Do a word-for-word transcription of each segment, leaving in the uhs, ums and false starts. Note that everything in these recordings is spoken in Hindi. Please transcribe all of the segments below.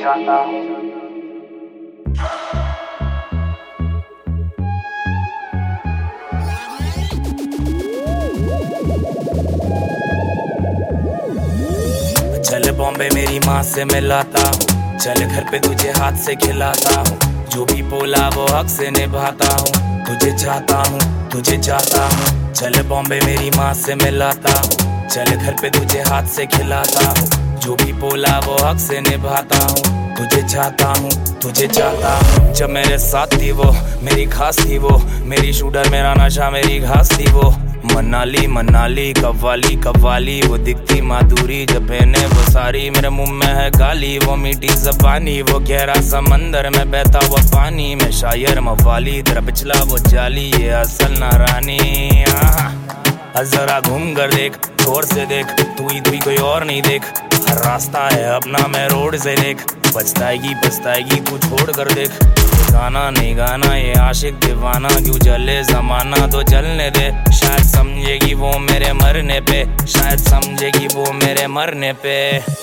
चाहता हूँ। चल बॉम्बे मेरी माँ से मिलाता हूँ, चल घर पे तुझे हाथ से खिलाता हूँ, जो भी बोला वो हक से निभाता हूँ, तुझे चाहता हूँ तुझे चाहता हूँ। चल बॉम्बे मेरी माँ से मिलाता हूँ, चल घर पे तुझे हाथ से खिलाता हूँ, जो भी बोला वो हक से निभाता हूँ, तुझे चाहता हूँ तुझे चाहता हूँ। जब मेरे साथ थी वो मेरी खास थी, वो मेरी शूटर मेरा नशा मेरी घास थी, वो मनाली मनाली कव्वाली कव्वाली, वो दिखती माधुरी जब पहने वो सारी, मेरे मुंह में है गाली वो मीठी ज़बानी, वो गहरा समंदर में बहता हुआ पानी, मैं शायर मवाली तेरा पिछला वो जाली, ये असल नारानी। जरा घूम कर देख गौर से देख, तू ही तू कोई और नहीं देख, हर रास्ता है अपना मैं रोड से देख, पछताएगी पछताएगी तू छोड़ कर देख, गाना नहीं गाना ये आशिक दीवाना, क्यों जले जमाना तो जलने दे, शायद समझेगी वो मेरे मरने पे, शायद समझेगी वो मेरे मरने पे।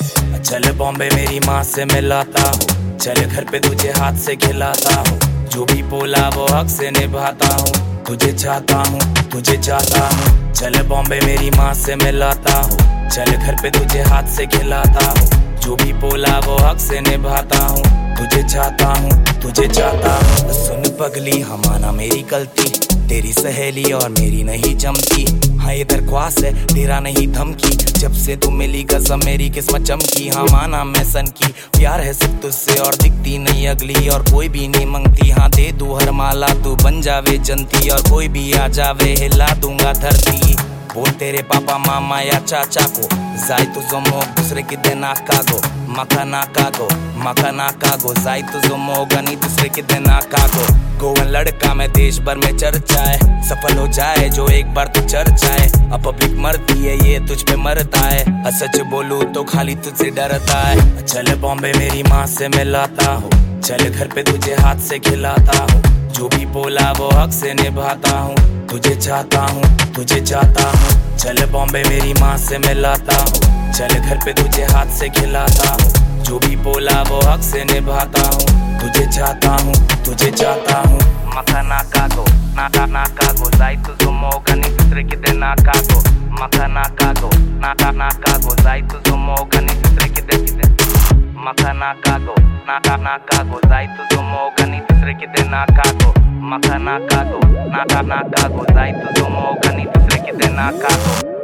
चल बॉम्बे मेरी माँ से मिलाता हूँ, चल घर पे तुझे हाथ से खिलाता हूँ, जो भी बोला वो हक से निभाता हूँ, तुझे चाहता हूँ तुझे चाहता हूँ। चल बॉम्बे मेरी माँ से मिलाता हूँ, चल घर पे तुझे हाथ से खिलाता हूँ, जो भी बोला वो हक से निभाता हूँ, तुझे चाहता हूँ तुझे चाहता हूँ। सुन पगली हमारा मेरी गलती, तेरी सहेली और मेरी नहीं जमती, हाँ ये दरख्वास्त है तेरा नहीं धमकी, जब से तू मिली कसम मेरी किस्मत चमकी, हाँ माना मैं सन की, प्यार है सिर्फ तुझसे और दिखती नहीं अगली, और कोई भी नहीं मंगती, हाँ दे दू हर माला तू बन जावे जनती, और कोई भी आ जावे हिला दूंगा धरती। बोल तेरे पापा मामा या चाचा को, जाई तू जोमो दूसरे की देना कागो, मका ना कागो मका ना कागो, जाई तू जोमो गनी दूसरे की देना कागो। गोवन लड़का मैं देश भर में चर्चा है, सफल हो जाए जो एक बार तू चर्चाए, अब पब्लिक मरती है ये तुझ पे मरता है, सच बोलूं तो खाली तुझसे डरता है। चल बॉम्बे मेरी माँ से मिलाता हूँ, चल घर पे तुझे हाथ से खिलाता हूँ, जो भी बोला वो हक से निभाता हूँ, तुझे चाहता हूँ तुझे चाहता हूँ। चल बॉम्बे मेरी माँ से मिलाता हूँ, चल घर पे तुझे हाथ से खिलाता हूँ, जो भी बोला वो हक से निभाता हूँ, तुझे चाहता हूँ तुझे चाहता हूँ। मका ना कागो ना का ना कागो, जाई तू जोमो गनी दूसरे की देना कागो, मका ना कागो ना का ना कागो, जाई तू जोमो गनी दूसरे की दे मका ना कागो ना का ना कागो, जाई तू जोमो गनी दूसरे की देना कागो, मका ना कागो ना का ना कागो, जाई तू जोमो गनी दूसरे की देना कागो।